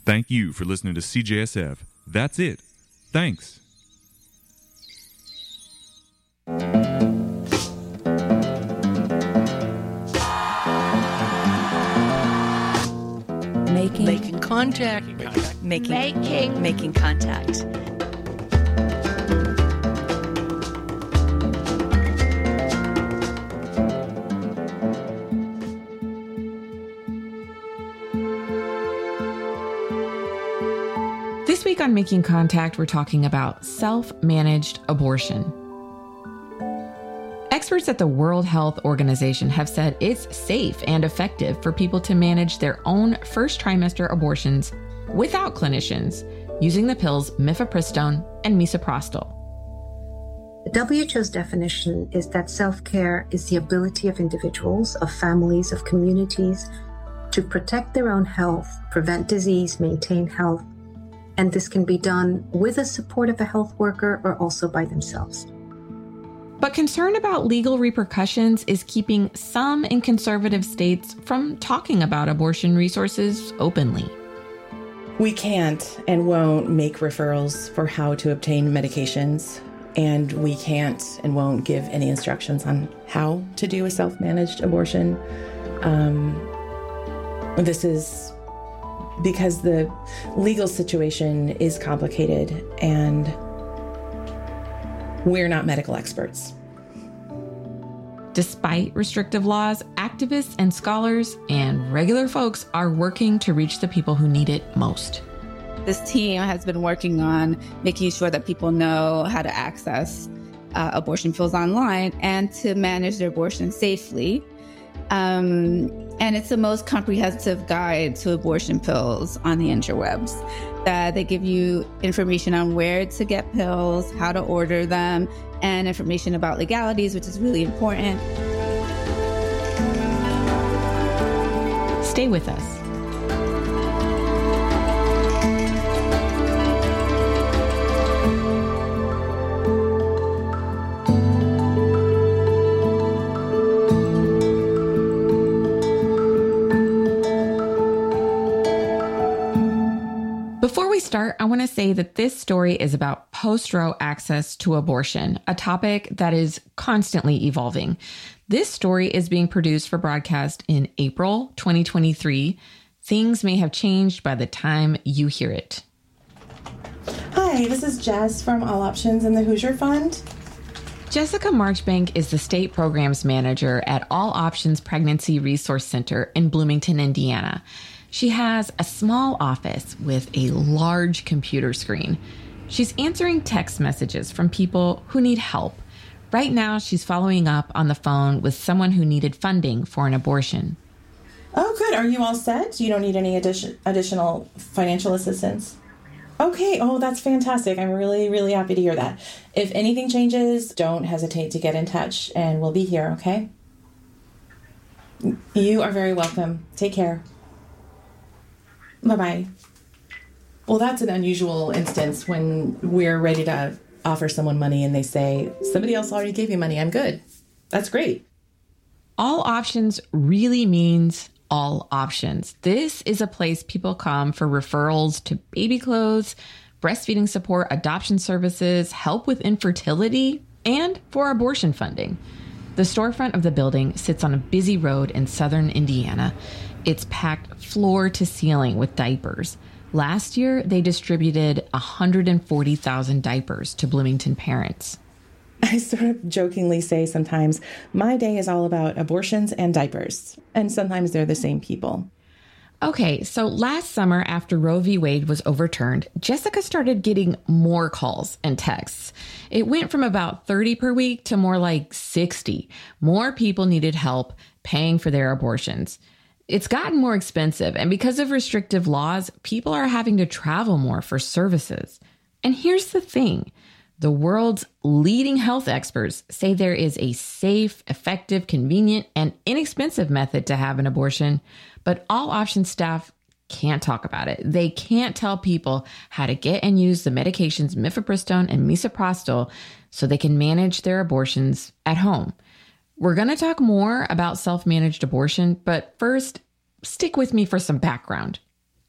Thank you for listening to CJSF. That's it. Thanks. Making contact. Making contact. This week on Making Contact, we're talking about self-managed abortion. Experts at the World Health Organization have said it's safe and effective for people to manage their own first trimester abortions without clinicians using the pills mifepristone and misoprostol. The WHO's definition is that self-care is the ability of individuals, of families, of communities to protect their own health, prevent disease, maintain health, and this can be done with the support of a health worker or also by themselves. But concern about legal repercussions is keeping some in conservative states from talking about abortion resources openly. We can't and won't make referrals for how to obtain medications, and we can't and won't give any instructions on how to do a self-managed abortion. This is because the legal situation is complicated and we're not medical experts. Despite restrictive laws, activists and scholars and regular folks are working to reach the people who need it most. This team has been working on making sure that people know how to access abortion pills online and to manage their abortion safely. And it's the most comprehensive guide to abortion pills on the interwebs. They give you information on where to get pills, how to order them, and information about legalities, which is really important. Stay with us. Before we start, I want to say that this story is about post-Roe access to abortion, a topic that is constantly evolving. This story is being produced for broadcast in April 2023. Things may have changed by the time you hear it. Hi, this is Jess from All Options and the Hoosier Fund. Jessica Marchbank is the state programs manager at All Options Pregnancy Resource Center in Bloomington, Indiana. She has a small office with a large computer screen. She's answering text messages from people who need help. Right now, she's following up on the phone with someone who needed funding for an abortion. Oh, good. Are you all set? You don't need any additional financial assistance? Okay. Oh, that's fantastic. I'm really, really happy to hear that. If anything changes, don't hesitate to get in touch, and we'll be here, okay? You are very welcome. Take care. Bye-bye. Well, that's an unusual instance when we're ready to offer someone money and they say, somebody else already gave you money. I'm good. That's great. All Options really means all options. This is a place people come for referrals to baby clothes, breastfeeding support, adoption services, help with infertility, and for abortion funding. The storefront of the building sits on a busy road in southern Indiana. It's packed floor to ceiling with diapers. Last year, they distributed 140,000 diapers to Bloomington parents. I sort of jokingly say sometimes, my day is all about abortions and diapers. And sometimes they're the same people. Okay, so last summer after Roe v. Wade was overturned, Jessica started getting more calls and texts. It went from about 30 per week to more like 60. More people needed help paying for their abortions. It's gotten more expensive, and because of restrictive laws, people are having to travel more for services. And here's the thing. The world's leading health experts say there is a safe, effective, convenient, and inexpensive method to have an abortion, but All Options staff can't talk about it. They can't tell people how to get and use the medications mifepristone and misoprostol so they can manage their abortions at home. We're going to talk more about self-managed abortion, but first, stick with me for some background. After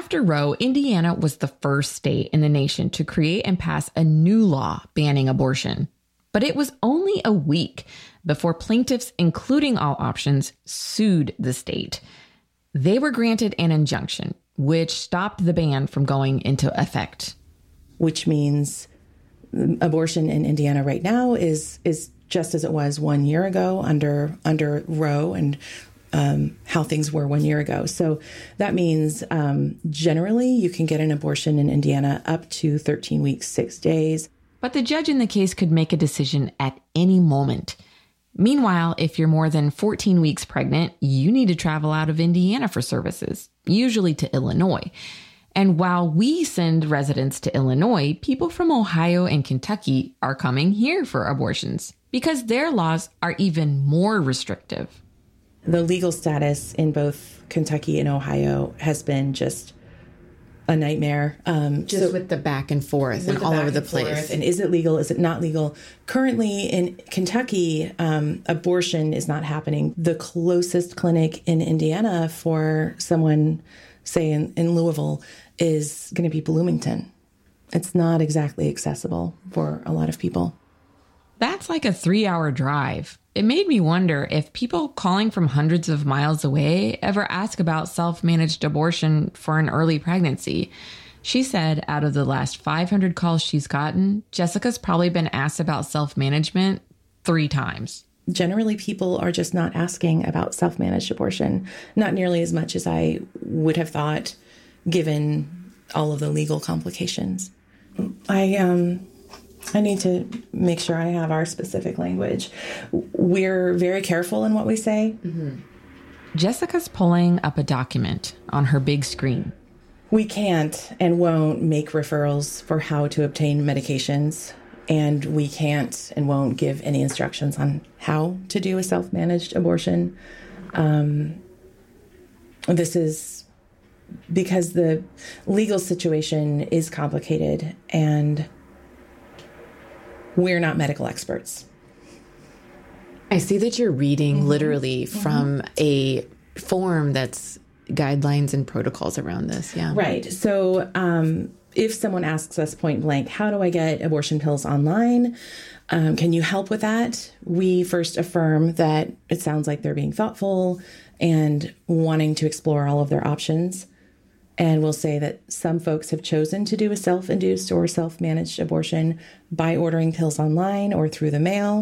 After Roe, Indiana was the first state in the nation to create and pass a new law banning abortion. But it was only a week before plaintiffs, including All Options, sued the state. They were granted an injunction, which stopped the ban from going into effect. Which means abortion in Indiana right now is just as it was 1 year ago under Roe and how things were 1 year ago. So that means generally you can get an abortion in Indiana up to 13 weeks, 6 days. But the judge in the case could make a decision at any moment. Meanwhile, if you're more than 14 weeks pregnant, you need to travel out of Indiana for services, usually to Illinois. And while we send residents to Illinois, people from Ohio and Kentucky are coming here for abortions because their laws are even more restrictive. The legal status in both Kentucky and Ohio has been just a nightmare. With the back and forth and all over the place. And is it legal? Is it not legal? Currently in Kentucky, abortion is not happening. The closest clinic in Indiana for someone, say in Louisville, is going to be Bloomington. It's not exactly accessible for a lot of people. That's like a 3-hour drive. It made me wonder if people calling from hundreds of miles away ever ask about self-managed abortion for an early pregnancy. She said out of the last 500 calls she's gotten, Jessica's probably been asked about self-management 3 times. Generally, people are just not asking about self-managed abortion, not nearly as much as I would have thought, given all of the legal complications. I need to make sure I have our specific language. We're very careful in what we say. Mm-hmm. Jessica's pulling up a document on her big screen. We can't and won't make referrals for how to obtain medications, and we can't and won't give any instructions on how to do a self-managed abortion. This is because the legal situation is complicated, and we're not medical experts. I see that you're reading literally from a form that's guidelines and protocols around this. Yeah. Right. So if someone asks us point blank, how do I get abortion pills online? Can you help with that? We first affirm that it sounds like they're being thoughtful and wanting to explore all of their options. And we'll say that some folks have chosen to do a self-induced or self-managed abortion by ordering pills online or through the mail.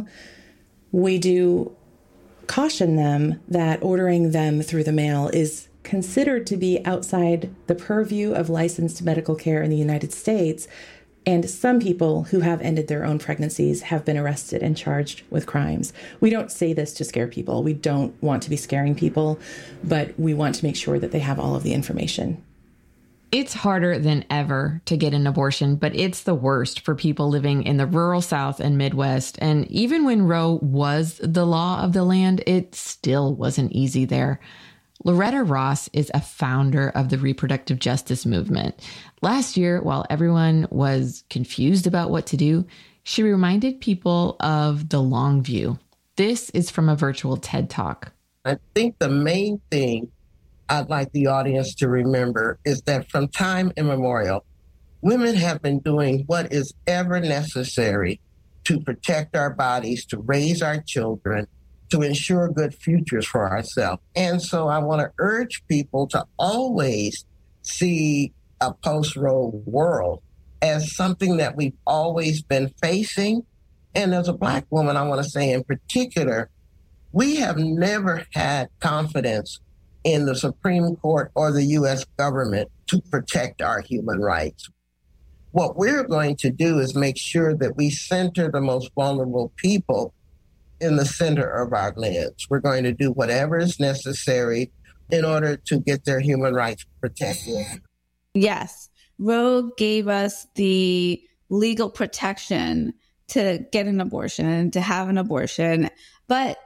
We do caution them that ordering them through the mail is considered to be outside the purview of licensed medical care in the United States. And some people who have ended their own pregnancies have been arrested and charged with crimes. We don't say this to scare people. We don't want to be scaring people, but we want to make sure that they have all of the information. It's harder than ever to get an abortion, but it's the worst for people living in the rural South and Midwest. And even when Roe was the law of the land, it still wasn't easy there. Loretta Ross is a founder of the reproductive justice movement. Last year, while everyone was confused about what to do, she reminded people of the long view. This is from a virtual TED Talk. I think the main thing I'd like the audience to remember is that from time immemorial, women have been doing what is ever necessary to protect our bodies, to raise our children, to ensure good futures for ourselves. And so I want to urge people to always see a post-Roe world as something that we've always been facing. And as a Black woman, I want to say in particular, we have never had confidence in the Supreme Court or the U.S. government to protect our human rights. What we're going to do is make sure that we center the most vulnerable people in the center of our lives. We're going to do whatever is necessary in order to get their human rights protected. Yes, Roe gave us the legal protection to get an abortion, to have an abortion, but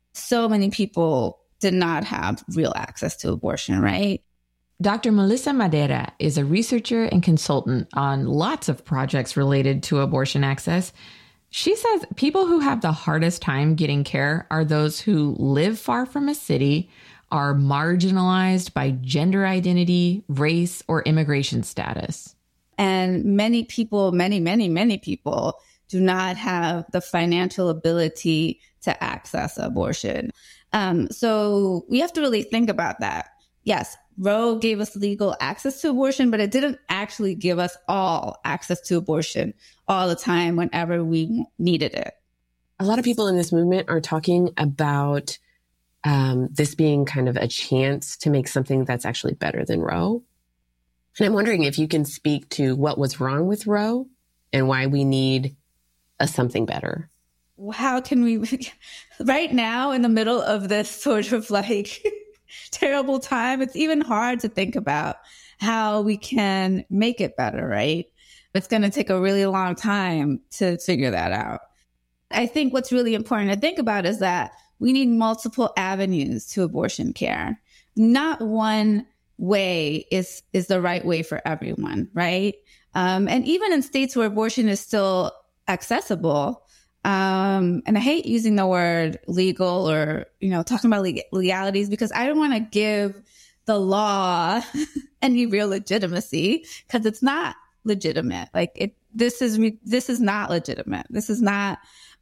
so many people did not have real access to abortion, right? Dr. Melissa Madera is a researcher and consultant on lots of projects related to abortion access. She says people who have the hardest time getting care are those who live far from a city, are marginalized by gender identity, race, or immigration status. And many people, many people do not have the financial ability to access abortion. So we have to really think about that. Yes, Roe gave us legal access to abortion, but it didn't actually give us all access to abortion all the time whenever we needed it. A lot of people in this movement are talking about this being kind of a chance to make something that's actually better than Roe. And I'm wondering if you can speak to what was wrong with Roe and why we need something better. How can we, right now in the middle of this sort of like terrible time, it's even hard to think about how we can make it better, right? It's going to take a really long time to figure that out. I think what's really important to think about is that we need multiple avenues to abortion care. Not one way is the right way for everyone, right? And even in states where abortion is still accessible, and I hate using the word legal or, talking about legalities, because I don't want to give the law any real legitimacy, because it's not legitimate. This is not legitimate. This is not,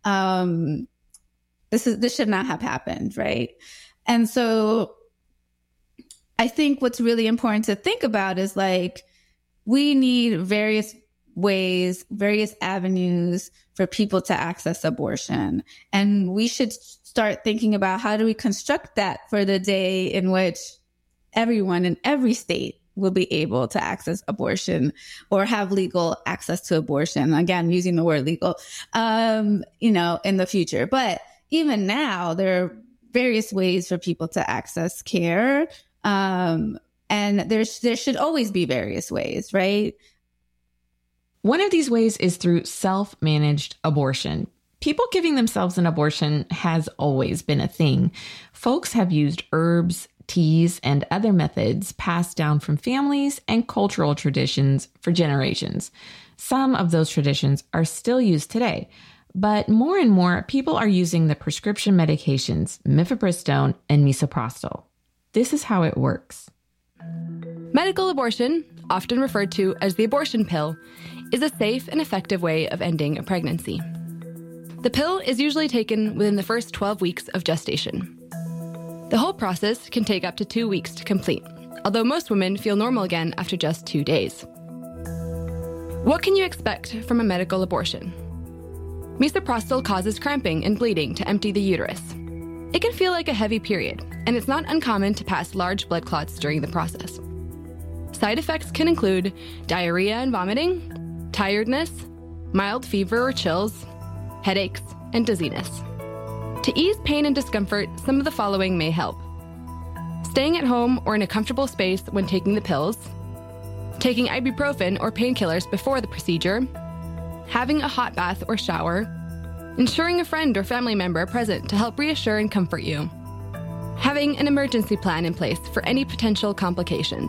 this should not have happened, right? And so I think what's really important to think about is we need various ways, various avenues for people to access abortion. And we should start thinking about how do we construct that for the day in which everyone in every state will be able to access abortion or have legal access to abortion. Again, using the word legal, in the future. But even now, there are various ways for people to access care. And there should always be various ways, right? One of these ways is through self-managed abortion. People giving themselves an abortion has always been a thing. Folks have used herbs, teas, and other methods passed down from families and cultural traditions for generations. Some of those traditions are still used today, but more and more people are using the prescription medications mifepristone and misoprostol. This is how it works. Medical abortion, often referred to as the abortion pill, is a safe and effective way of ending a pregnancy. The pill is usually taken within the first 12 weeks of gestation. The whole process can take up to 2 weeks to complete, although most women feel normal again after just 2 days. What can you expect from a medical abortion? Misoprostol causes cramping and bleeding to empty the uterus. It can feel like a heavy period, and it's not uncommon to pass large blood clots during the process. Side effects can include diarrhea and vomiting, tiredness, mild fever or chills, headaches, and dizziness. To ease pain and discomfort, some of the following may help. Staying at home or in a comfortable space when taking the pills, taking ibuprofen or painkillers before the procedure, having a hot bath or shower, ensuring a friend or family member present to help reassure and comfort you, having an emergency plan in place for any potential complications.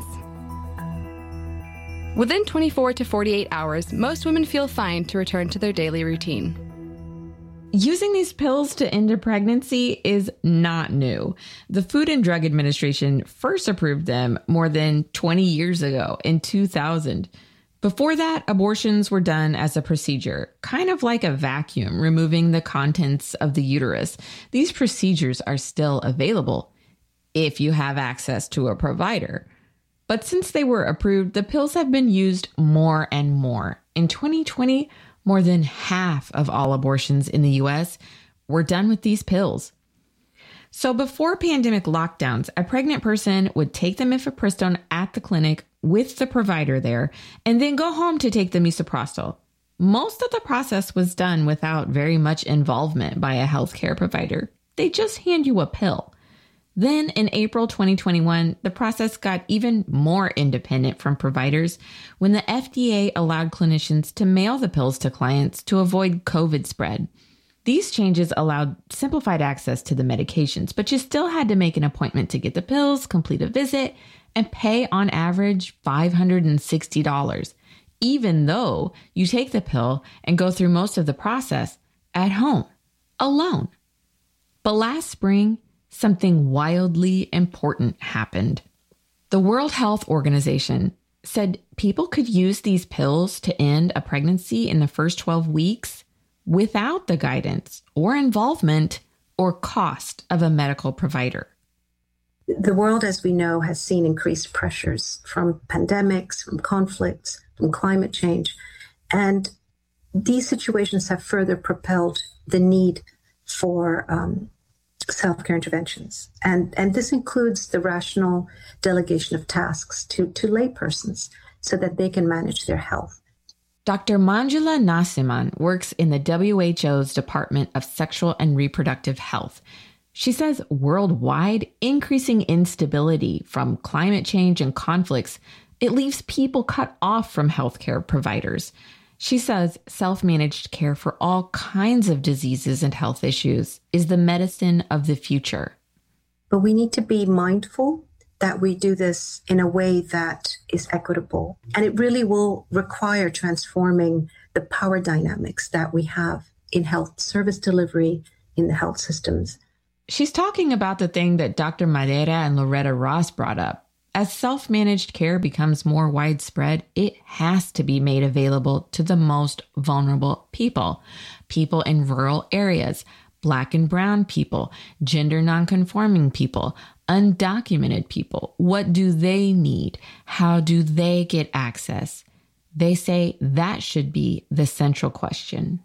Within 24 to 48 hours, most women feel fine to return to their daily routine. Using these pills to end a pregnancy is not new. The Food and Drug Administration first approved them more than 20 years ago in 2000. Before that, abortions were done as a procedure, kind of like a vacuum, removing the contents of the uterus. These procedures are still available if you have access to a provider. But since they were approved, the pills have been used more and more. In 2020, more than half of all abortions in the U.S. were done with these pills. So before pandemic lockdowns, a pregnant person would take the mifepristone at the clinic with the provider there and then go home to take the misoprostol. Most of the process was done without very much involvement by a healthcare provider. They just hand you a pill. Then in April 2021, the process got even more independent from providers when the FDA allowed clinicians to mail the pills to clients to avoid COVID spread. These changes allowed simplified access to the medications, but you still had to make an appointment to get the pills, complete a visit, and pay on average $560, even though you take the pill and go through most of the process at home, alone. But last spring, something wildly important happened. The World Health Organization said people could use these pills to end a pregnancy in the first 12 weeks without the guidance or involvement or cost of a medical provider. The world, as we know, has seen increased pressures from pandemics, from conflicts, from climate change. And these situations have further propelled the need for self-care interventions. And this includes the rational delegation of tasks to laypersons so that they can manage their health. Dr. Manjula Narasimhan works in the WHO's Department of Sexual and Reproductive Health. She says worldwide, increasing instability from climate change and conflicts, it leaves people cut off from healthcare providers. She says self-managed care for all kinds of diseases and health issues is the medicine of the future. But we need to be mindful that we do this in a way that is equitable. And it really will require transforming the power dynamics that we have in health service delivery, in the health systems. She's talking about the thing that Dr. Madera and Loretta Ross brought up. As self-managed care becomes more widespread, it has to be made available to the most vulnerable people. People in rural areas, Black and brown people, gender nonconforming people, undocumented people. What do they need? How do they get access? They say that should be the central question.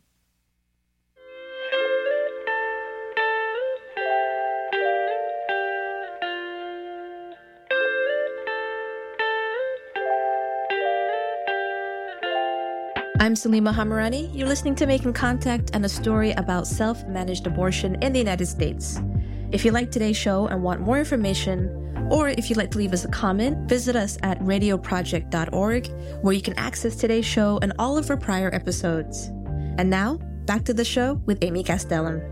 I'm Salima Hamirani. You're listening to Making Contact and a story about self-managed abortion in the United States. If you like today's show and want more information, or if you'd like to leave us a comment, visit us at radioproject.org, where you can access today's show and all of our prior episodes. And now, back to the show with Amy Castellan.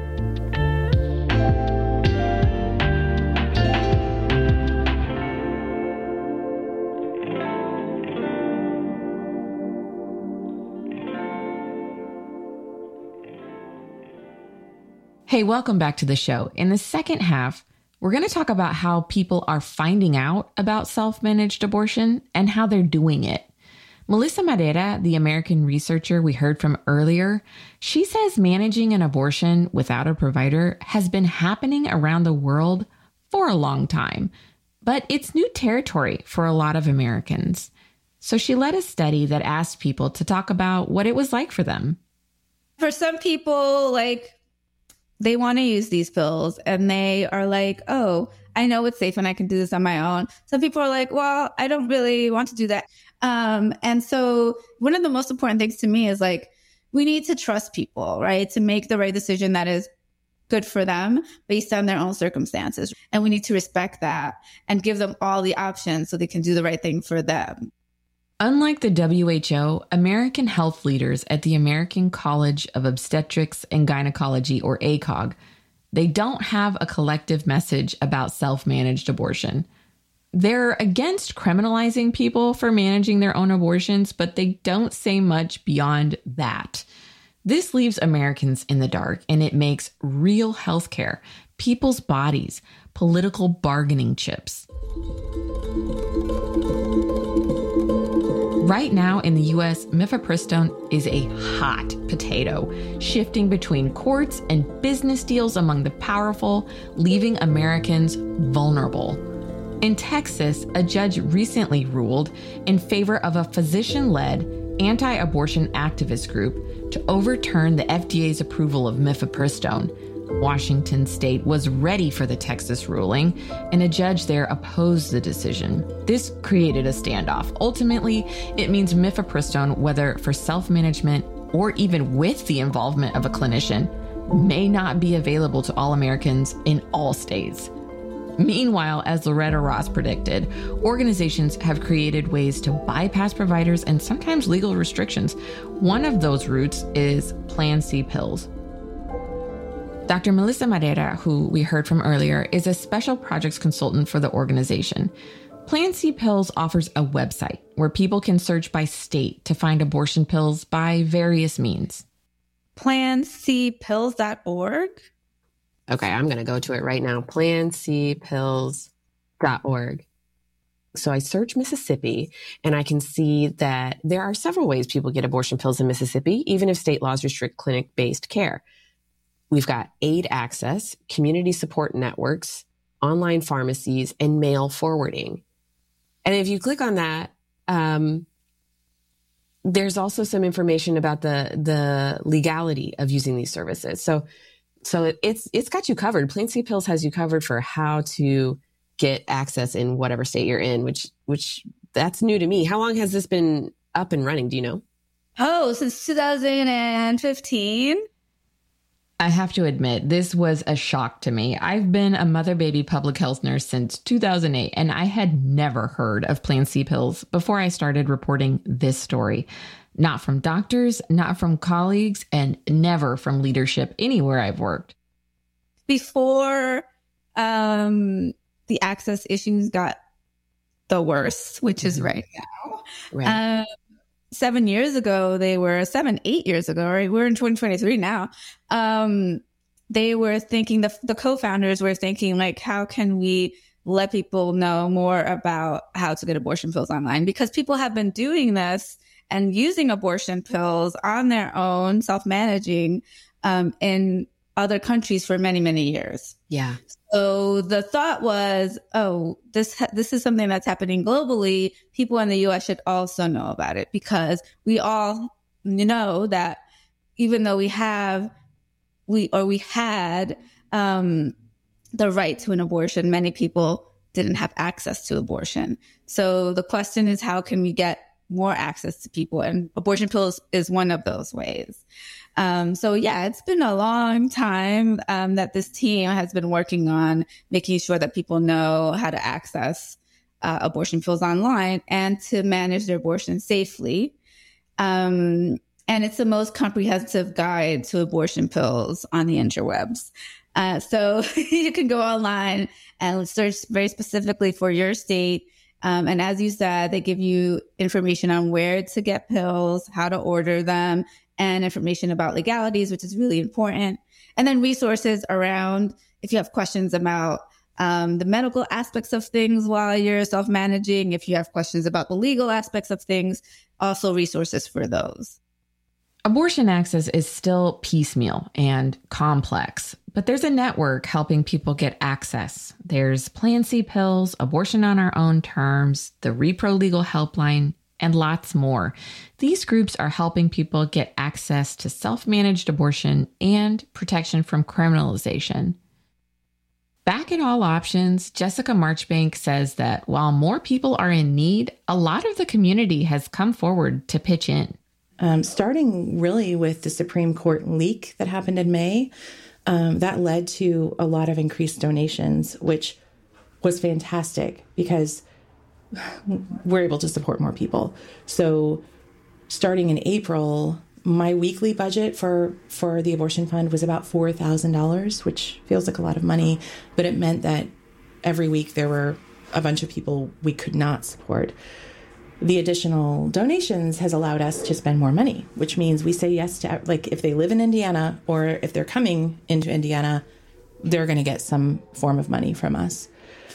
Hey, welcome back to the show. In the second half, we're going to talk about how people are finding out about self-managed abortion and how they're doing it. Melissa Madera, the American researcher we heard from earlier, she says managing an abortion without a provider has been happening around the world for a long time, but it's new territory for a lot of Americans. So she led a study that asked people to talk about what it was like for them. For some people, they want to use these pills and they are like, oh, I know it's safe and I can do this on my own. Some people are like, well, I don't really want to do that. And so one of the most important things to me is we need to trust people, right? To make the right decision that is good for them based on their own circumstances. And we need to respect that and give them all the options so they can do the right thing for them. Unlike the WHO, American health leaders at the American College of Obstetrics and Gynecology, or ACOG, they don't have a collective message about self-managed abortion. They're against criminalizing people for managing their own abortions, but they don't say much beyond that. This leaves Americans in the dark, and it makes real healthcare, people's bodies, political bargaining chips. Right now in the U.S., mifepristone is a hot potato, shifting between courts and business deals among the powerful, leaving Americans vulnerable. In Texas, a judge recently ruled in favor of a physician-led, anti-abortion activist group to overturn the FDA's approval of mifepristone. Washington state was ready for the Texas ruling, and a judge there opposed the decision. This created a standoff. Ultimately, it means mifepristone, whether for self-management or even with the involvement of a clinician, may not be available to all Americans in all states. Meanwhile, as Loretta Ross predicted, organizations have created ways to bypass providers and sometimes legal restrictions. One of those routes is Plan C pills. Dr. Melissa Madera, who we heard from earlier, is a special projects consultant for the organization. Plan C Pills offers a website where people can search by state to find abortion pills by various means. PlanCpills.org? Okay, I'm going to go to it right now. PlanCpills.org. So I search Mississippi, and I can see that there are several ways people get abortion pills in Mississippi, even if state laws restrict clinic-based care. We've got aid access, community support networks, online pharmacies, and mail forwarding. And if you click on that, there's also some information about the legality of using these services. So it's got you covered. Plain C Pills has you covered for how to get access in whatever state you're in, which that's new to me. How long has this been up and running? Do you know? Oh, since 2015. I have to admit, this was a shock to me. I've been a mother-baby public health nurse since 2008, and I had never heard of Plan C Pills before I started reporting this story. Not from doctors, not from colleagues, and never from leadership anywhere I've worked. Before the access issues got the worst, which is right now. Right. 7 years ago, 8 years ago, right? We're in 2023 now. They were thinking, the co-founders were thinking, like, how can we let people know more about how to get abortion pills online? Because people have been doing this and using abortion pills on their own, self-managing, in other countries for many, many years. Yeah. So the thought was, this is something that's happening globally. People in the U.S. should also know about it, because we all know that even though we had the right to an abortion, many people didn't have access to abortion. So the question is, how can we get more access to people? And abortion pills is one of those ways. It's been a long time that this team has been working on making sure that people know how to access abortion pills online and to manage their abortion safely. And it's the most comprehensive guide to abortion pills on the interwebs. So you can go online and search very specifically for your state. And as you said, they give you information on where to get pills, how to order them, and information about legalities, which is really important. And then resources around, if you have questions about the medical aspects of things while you're self-managing, if you have questions about the legal aspects of things, also resources for those. Abortion access is still piecemeal and complex, but there's a network helping people get access. There's Plan C Pills, Abortion on Our Own Terms, the Repro Legal Helpline, and lots more. These groups are helping people get access to self-managed abortion and protection from criminalization. Back at All Options, Jessica Marchbank says that while more people are in need, a lot of the community has come forward to pitch in. Starting really with the Supreme Court leak that happened in May, that led to a lot of increased donations, which was fantastic because we're able to support more people. So starting in April, my weekly budget for the abortion fund was about $4,000, which feels like a lot of money, but it meant that every week there were a bunch of people we could not support. The additional donations has allowed us to spend more money, which means we say yes to, like, if they live in Indiana or if they're coming into Indiana, they're going to get some form of money from us,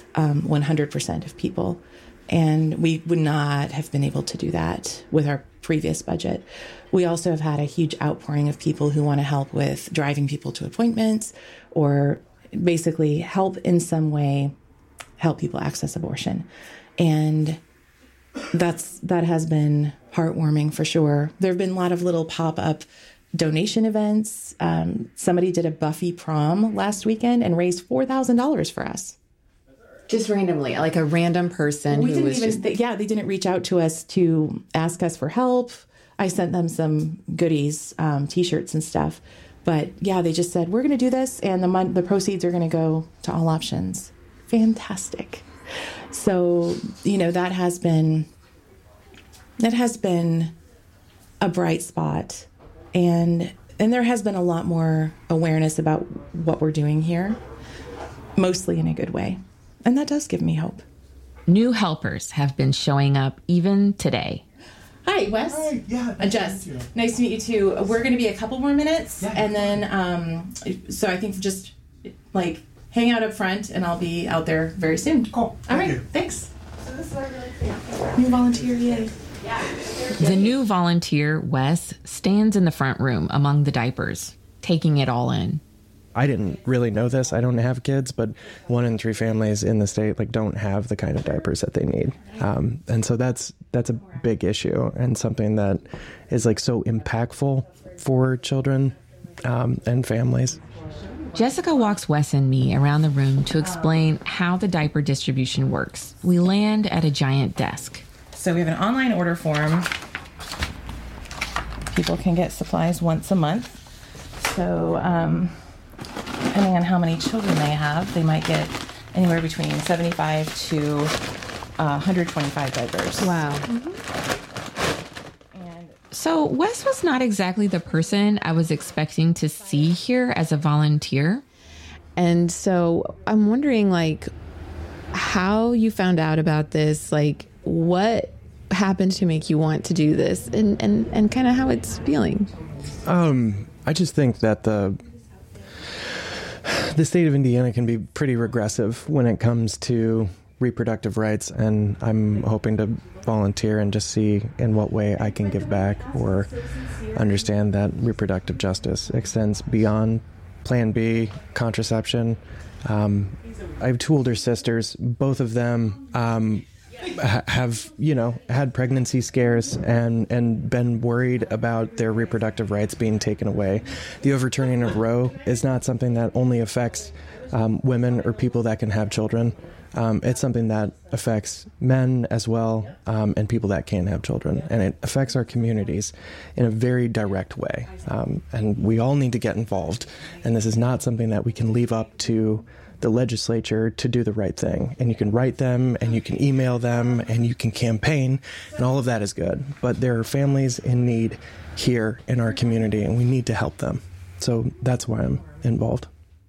100% of people. And we would not have been able to do that with our previous budget. We also have had a huge outpouring of people who want to help with driving people to appointments or basically help in some way, help people access abortion. And that has been heartwarming for sure. There have been a lot of little pop-up donation events. Somebody did a Buffy prom last weekend and raised $4,000 for us. Just randomly, like a random person they didn't reach out to us to ask us for help. I sent them some goodies, T-shirts and stuff. But yeah, they just said, we're going to do this, and the proceeds are going to go to All Options. Fantastic. So, that has been a bright spot. And there has been a lot more awareness about what we're doing here, mostly in a good way. And that does give me hope. New helpers have been showing up even today. Hi, Wes. Hi. Yeah. Jess. Nice to meet you too. We're going to be a couple more minutes. Yeah. And then, so I think just like, hang out up front, and I'll be out there very soon. Cool. All right, thanks. So this is our really new volunteer, yay. The new volunteer, Wes, stands in the front room among the diapers, taking it all in. I didn't really know this. I don't have kids, but 1 in 3 families in the state don't have the kind of diapers that they need. And so that's a big issue and something that is so impactful for children and families. Jessica walks Wes and me around the room to explain how the diaper distribution works. We land at a giant desk. So we have an online order form. People can get supplies once a month. So depending on how many children they have, they might get anywhere between 75 to 125 diapers. Wow. So Wes was not exactly the person I was expecting to see here as a volunteer. And so I'm wondering, how you found out about this, what happened to make you want to do this, and kind of how it's feeling. I just think that the state of Indiana can be pretty regressive when it comes to reproductive rights, and I'm hoping to volunteer and just see in what way I can give back or understand that reproductive justice extends beyond Plan B, contraception. I have 2 older sisters. Both of them have, had pregnancy scares and been worried about their reproductive rights being taken away. The overturning of Roe is not something that only affects women or people that can have children. It's something that affects men as well, and people that can't have children. And it affects our communities in a very direct way. And we all need to get involved. And this is not something that we can leave up to the legislature to do the right thing. And you can write them, and you can email them, and you can campaign, and all of that is good. But there are families in need here in our community, and we need to help them. So that's why I'm involved.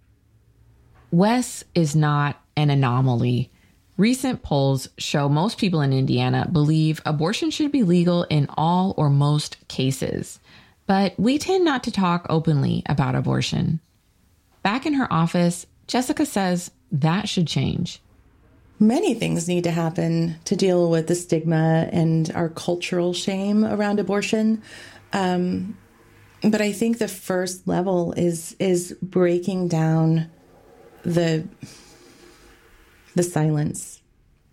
Wes is not an anomaly. Recent polls show most people in Indiana believe abortion should be legal in all or most cases. But we tend not to talk openly about abortion. Back in her office, Jessica says that should change. Many things need to happen to deal with the stigma and our cultural shame around abortion. But I think the first level is breaking down the silence.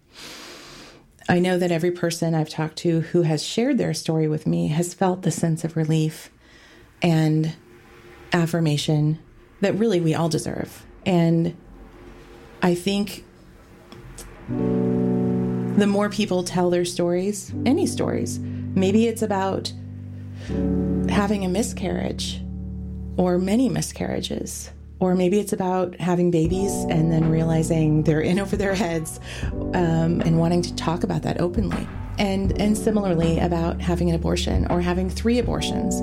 I know that every person I've talked to who has shared their story with me has felt the sense of relief and affirmation that really we all deserve. And I think the more people tell their stories, any stories, maybe it's about having a miscarriage or many miscarriages, or maybe it's about having babies and then realizing they're in over their heads, and wanting to talk about that openly. And similarly about having an abortion or having 3 abortions.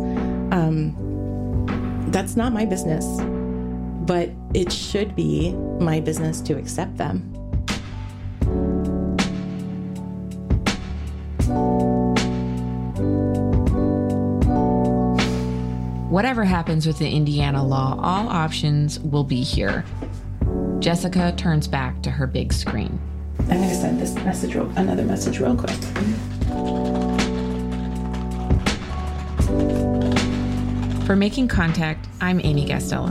That's not my business, but it should be my business to accept them. Whatever happens with the Indiana law, all options will be here. Jessica turns back to her big screen. I'm going to send this message, another message real quick. For Making Contact, I'm Amy Gastello.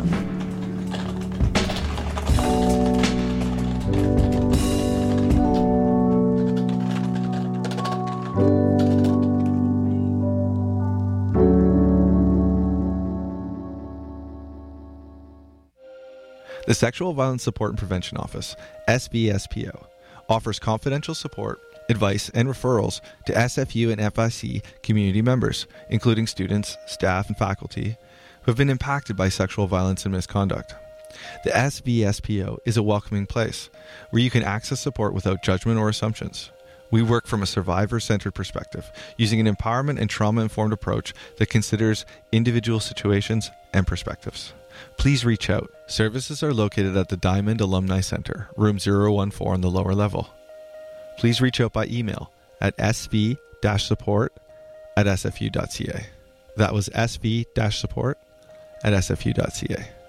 The Sexual Violence Support and Prevention Office, SVSPO, offers confidential support, advice, and referrals to SFU and FIC community members, including students, staff, and faculty who have been impacted by sexual violence and misconduct. The SVSPO is a welcoming place where you can access support without judgment or assumptions. We work from a survivor-centered perspective, using an empowerment and trauma-informed approach that considers individual situations and perspectives. Please reach out. Services are located at the Diamond Alumni Center, room 014 on the lower level. Please reach out by email at sv-support@sfu.ca. That was sv-support@sfu.ca.